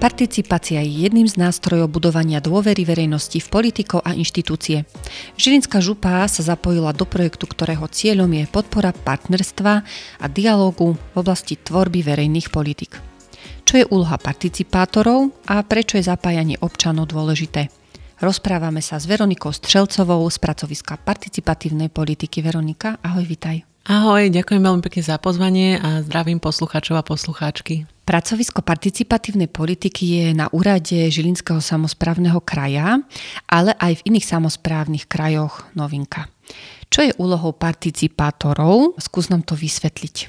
Participácia je jedným z nástrojov budovania dôvery verejnosti v politikov a inštitúcie. Žilinská župa sa zapojila do projektu, ktorého cieľom je podpora partnerstva a dialógu v oblasti tvorby verejných politik. Čo je úloha participátorov a prečo je zapájanie občanov dôležité? Rozprávame sa s Veronikou Strelcovou z pracoviska participatívnej politiky. Veronika, ahoj, vitaj. Ahoj, ďakujem veľmi pekne za pozvanie a zdravím poslucháčov a poslucháčky. Pracovisko participatívnej politiky je na úrade Žilinského samosprávneho kraja, ale aj v iných samosprávnych krajoch novinka. Čo je úlohou participátorov? Skús nám to vysvetliť.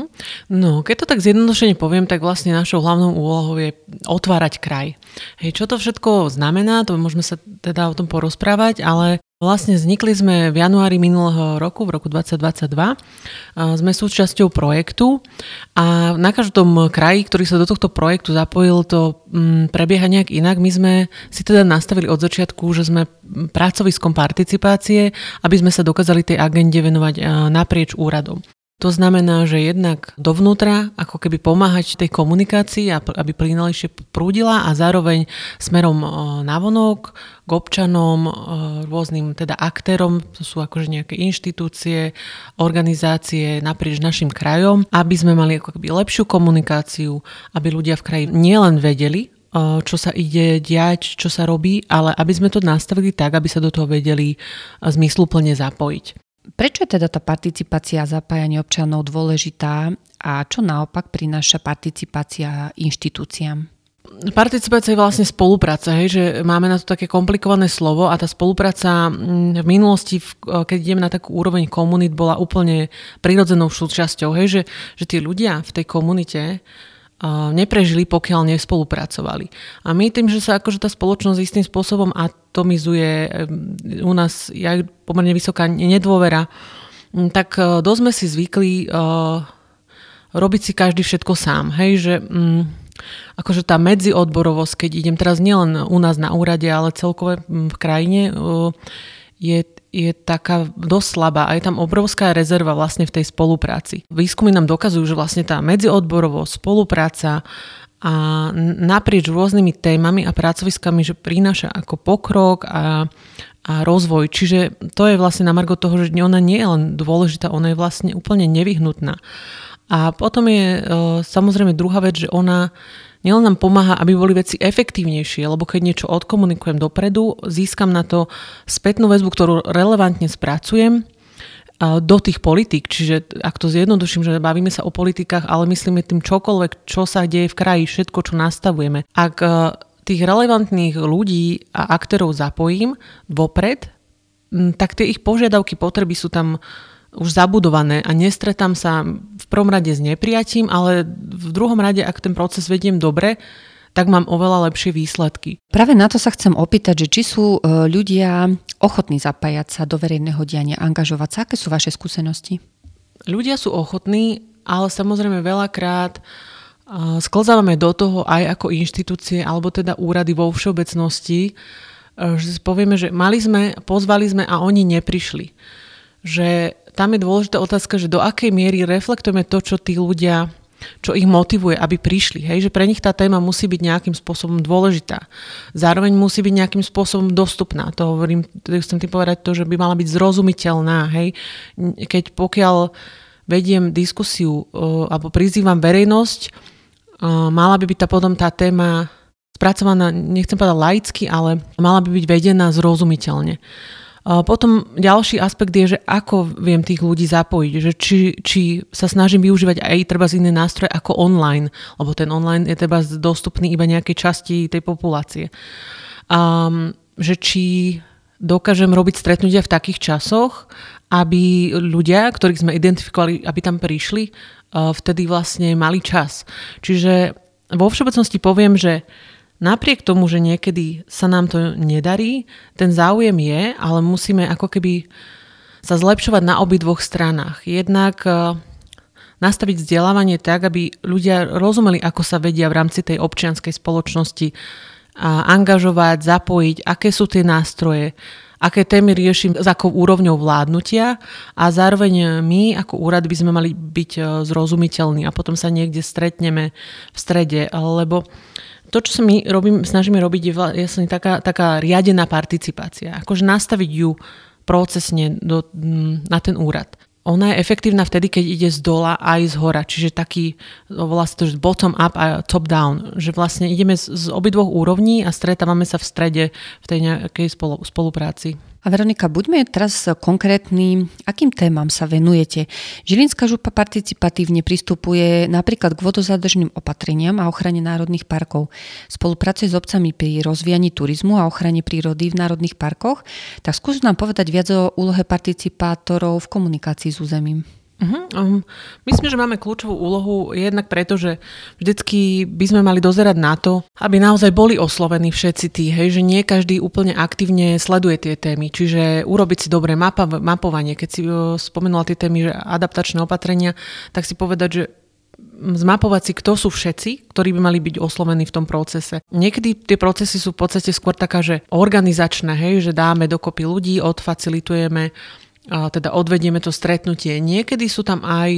No, keď to tak zjednodušene poviem, tak vlastne našou hlavnou úlohou je otvárať kraj. Hej, čo to všetko znamená, to môžeme sa teda o tom porozprávať, ale vlastne vznikli sme v januári minulého roku, v roku 2022. Sme súčasťou projektu a na každom kraji, ktorý sa do tohto projektu zapojil, to prebieha nejak inak. My sme si teda nastavili od začiatku, že sme pracoviskom participácie, aby sme sa dokázali tej agende venovať naprieč úradom. To znamená, že jednak dovnútra ako keby pomáhať tej komunikácii, aby plynulejšie prúdila a zároveň smerom navonok k občanom, rôznym teda aktérom, to sú akože nejaké inštitúcie, organizácie naprieč našim krajom, aby sme mali ako keby lepšiu komunikáciu, aby ľudia v kraji nielen vedeli, čo sa ide diať, čo sa robí, ale aby sme to nastavili tak, aby sa do toho vedeli zmysluplne zapojiť. Prečo je teda tá participácia a zapájanie občanov dôležitá a čo naopak prináša participácia inštitúciám? Participácia je vlastne spolupráca, hej, že máme na to také komplikované slovo a tá spolupráca v minulosti, keď ideme na takú úroveň komunít, bola úplne prirodzenou súčasťou, hej, že tí ľudia v tej komunite neprežili, pokiaľ nespolupracovali. A my tým, že sa akože tá spoločnosť istým spôsobom atomizuje, u nás je pomerne vysoká nedôvera, tak dosť sme si zvykli robiť si každý všetko sám. Hej, že akože tá medziodborovosť, keď idem teraz nielen u nás na úrade, ale celkové v krajine, je taká dosť slabá a je tam obrovská rezerva vlastne v tej spolupráci. Výskumy nám dokazujú, že vlastne tá medziodborovosť, spolupráca a naprieč rôznymi témami a pracoviskami, že prináša ako pokrok a rozvoj. Čiže to je vlastne na margo toho, že ona nie je len dôležitá, ona je vlastne úplne nevyhnutná. A potom je samozrejme druhá vec, že ona nielen nám pomáha, aby boli veci efektívnejšie, lebo keď niečo odkomunikujem dopredu, získam na to spätnú väzbu, ktorú relevantne spracujem do tých politík. Čiže ak to zjednoduším, že bavíme sa o politikách, ale myslíme tým čokoľvek, čo sa deje v kraji, všetko, čo nastavujeme. Ak tých relevantných ľudí a aktérov zapojím vopred, tak tie ich požiadavky, potreby sú tam už zabudované a nestretám sa v prvom rade s neprijatím, ale v druhom rade, ak ten proces vediem dobre, tak mám oveľa lepšie výsledky. Práve na to sa chcem opýtať, že či sú ľudia ochotní zapájať sa do verejného diania, angažovať sa. Aké sú vaše skúsenosti? Ľudia sú ochotní, ale samozrejme veľakrát sklzávame do toho aj ako inštitúcie alebo teda úrady vo všeobecnosti, že povieme, že pozvali sme a oni neprišli. Že tam je dôležitá otázka, že do akej miery reflektujeme to, čo tí ľudia, čo ich motivuje, aby prišli. Hej? Že pre nich tá téma musí byť nejakým spôsobom dôležitá. Zároveň musí byť nejakým spôsobom dostupná. To hovorím, chcem tým povedať to, že by mala byť zrozumiteľná. Hej? Pokiaľ vediem diskusiu alebo prizývam verejnosť, mala by byť potom tá téma spracovaná, nechcem povedať laicky, ale mala by byť vedená zrozumiteľne. Potom ďalší aspekt je, že ako viem tých ľudí zapojiť, že či sa snažím využívať aj treba z iné nástroje ako online, lebo ten online je treba dostupný iba nejakej časti tej populácie. Že či dokážem robiť stretnutia v takých časoch, aby ľudia, ktorých sme identifikovali, aby tam prišli, vtedy vlastne mali čas. Čiže vo všeobecnosti poviem, že napriek tomu, že niekedy sa nám to nedarí, ten záujem je, ale musíme ako keby sa zlepšovať na obidvoch stranách. Jednak nastaviť vzdelávanie tak, aby ľudia rozumeli, ako sa vedia v rámci tej občianskej spoločnosti angažovať, zapojiť, aké sú tie nástroje, aké témy riešim, s akou úrovňou vládnutia a zároveň my ako úrad by sme mali byť zrozumiteľní a potom sa niekde stretneme v strede, lebo to, čo sa my snažíme robiť, je vlastne taká riadená participácia. Akože nastaviť ju procesne na ten úrad. Ona je efektívna vtedy, keď ide z dola aj z hora, čiže taký vlastne bottom up a top down, že vlastne ideme z obidvoch úrovní a stretávame sa v strede v tej nejakej spolupráci. A Veronika, buďme teraz konkrétni, akým témam sa venujete? Žilinská župa participatívne pristupuje napríklad k vodozádržným opatreniam a ochrane národných parkov. Spolupracuje s obcami pri rozvíjaní turizmu a ochrane prírody v národných parkoch. Tak skús nám povedať viac o úlohe participátorov v komunikácii s územím. Myslím, že máme kľúčovú úlohu jednak preto, že vždycky by sme mali dozerať na to, aby naozaj boli oslovení všetci tí, že nie každý úplne aktívne sleduje tie témy, čiže urobiť si dobré mapovanie, keď si spomenula tie témy, že adaptačné opatrenia, tak si povedať, že zmapovať si, kto sú všetci, ktorí by mali byť oslovení v tom procese. Niekedy tie procesy sú v podstate skôr taká, že organizačné, že dáme dokopy ľudí, odfacilitujeme, teda odvedieme to stretnutie. Niekedy sú tam aj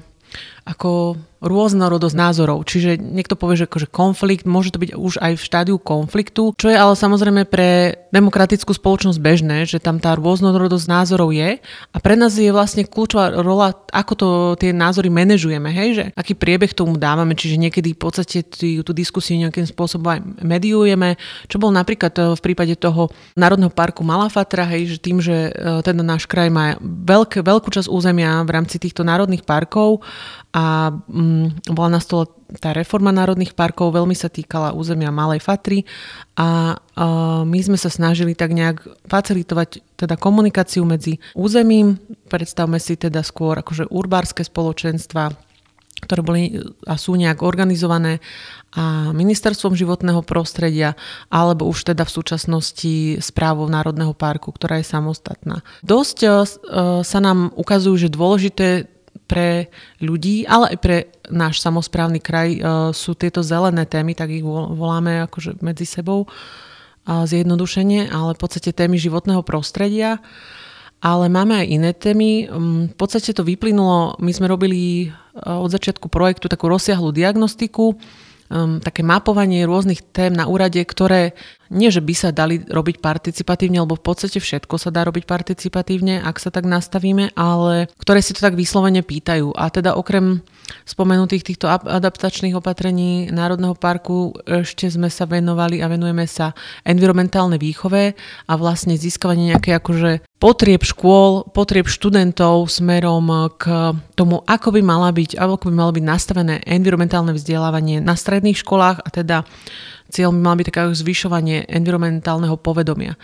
ako rôznorodosť názorov. Čiže niekto povie, že akože konflikt, môže to byť už aj v štádiu konfliktu, čo je ale samozrejme pre demokratickú spoločnosť bežné, že tam tá rôznorodosť názorov je a pre nás je vlastne kľúčová rola, ako to tie názory manažujeme, že aký priebeh tomu dávame, čiže niekedy v podstate tú diskusiu nejakým spôsobom aj mediujeme, čo bol napríklad v prípade toho Národného parku Malá Fatra, že tým, že teda náš kraj má veľkú časť územia v rámci týchto národných parkov a bola na stole tá reforma národných parkov, veľmi sa týkala územia Malej Fatry a my sme sa snažili tak nejak facilitovať teda komunikáciu medzi územím, predstavme si teda skôr akože urbárske spoločenstva, ktoré boli a sú nejak organizované a ministerstvom životného prostredia alebo už teda v súčasnosti správou Národného parku, ktorá je samostatná. Dosť sa nám ukazujú, že dôležité pre ľudí, ale aj pre náš samosprávny kraj sú tieto zelené témy, tak ich voláme akože medzi sebou zjednodušene, ale v podstate témy životného prostredia. Ale máme aj iné témy. V podstate to vyplynulo, my sme robili od začiatku projektu takú rozsiahlu diagnostiku, také mapovanie rôznych tém na úrade, ktoré nie, že by sa dali robiť participatívne, lebo v podstate všetko sa dá robiť participatívne, ak sa tak nastavíme, ale ktoré si to tak vyslovene pýtajú. A teda okrem spomenutých týchto adaptačných opatrení Národného parku ešte sme sa venovali a venujeme sa environmentálnej výchove a vlastne získavanie nejaké akože potrieb škôl, potrieb študentov smerom k tomu, ako by malo byť nastavené environmentálne vzdelávanie na stredných školách a teda cieľ by mal byť také zvyšovanie environmentálneho povedomia.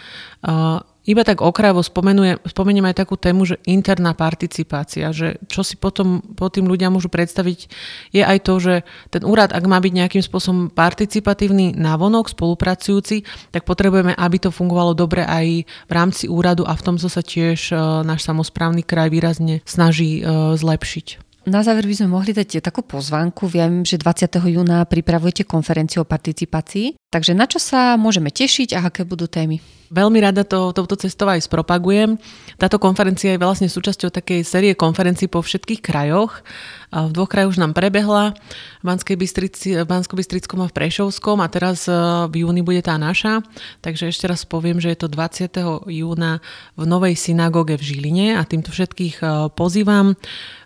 Iba tak okrajovo spomeniem aj takú tému, že interná participácia, že čo si potom tým ľudia môžu predstaviť, je aj to, že ten úrad, ak má byť nejakým spôsobom participatívny navonok, spolupracujúci, tak potrebujeme, aby to fungovalo dobre aj v rámci úradu a v tom sa tiež náš samosprávny kraj výrazne snaží zlepšiť. Na záver by sme mohli dať takú pozvánku. Viem, že 20. júna pripravujete konferenciu o participácii. Takže na čo sa môžeme tešiť a aké budú témy? Veľmi rada touto cestou aj spropagujem. Táto konferencia je vlastne súčasťou takej série konferencií po všetkých krajoch. V 2 krajoch už nám prebehla, v Banskobystrickom a v Prešovskom a teraz v júni bude tá naša. Takže ešte raz poviem, že je to 20. júna v Novej synagóge v Žiline a týmto všetkých pozývam.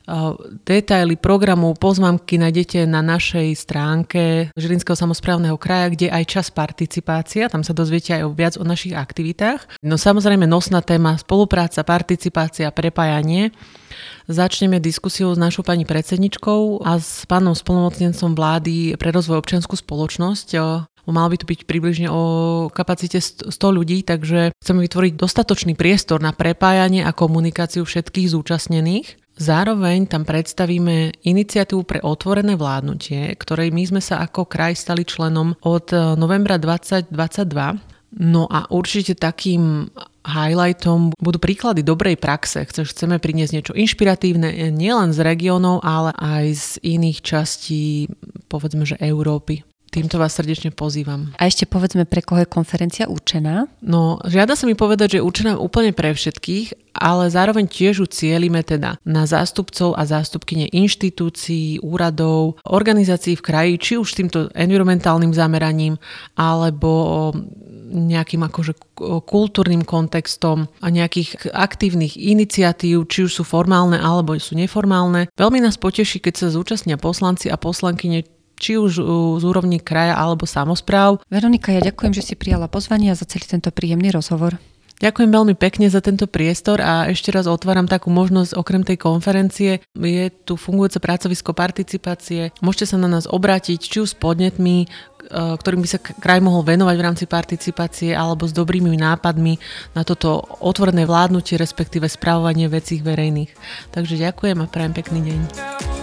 Detaily programu, pozvánky nájdete na našej stránke Žilinského samosprávneho kraja, kde aj čas participácia, tam sa dozviete aj viac o našich aktivitách. No samozrejme nosná téma spolupráca, participácia, prepájanie. Začneme diskusiou s našou pani predsedničkou a s pánom splnomocnencom vlády pre rozvoj občiansku spoločnosť. Mal by to byť približne o kapacite 100 ľudí, takže chceme vytvoriť dostatočný priestor na prepájanie a komunikáciu všetkých zúčastnených. Zároveň tam predstavíme iniciatívu pre otvorené vládnutie, ktorej my sme sa ako kraj stali členom od novembra 2022. No a určite takým highlightom budú príklady dobrej praxe. Chceme priniesť niečo inšpiratívne nielen z regiónov, ale aj z iných častí, povedzme, že Európy. týmto vás srdečne pozývam. A ešte povedzme, pre koho je konferencia určená? No, žiada sa mi povedať, že je určená úplne pre všetkých, ale zároveň tiež ju cielime teda na zástupcov a zástupkyne inštitúcií, úradov, organizácií v kraji, či už s týmto environmentálnym zameraním, alebo nejakým akože kultúrnym kontextom a nejakých aktívnych iniciatív, či už sú formálne alebo sú neformálne. Veľmi nás poteší, keď sa zúčastnia poslanci a poslankyne či už z úrovni kraja alebo samospráv. Veronika, ja ďakujem, že si prijala pozvanie a za celý tento príjemný rozhovor. Ďakujem veľmi pekne za tento priestor a ešte raz otváram takú možnosť okrem tej konferencie. Je tu fungujúce pracovisko participácie. Môžete sa na nás obrátiť či už s podnetmi, ktorým by sa kraj mohol venovať v rámci participácie alebo s dobrými nápadmi na toto otvorené vládnutie, respektíve správovanie vecí verejných. Takže ďakujem a prajem pekný deň.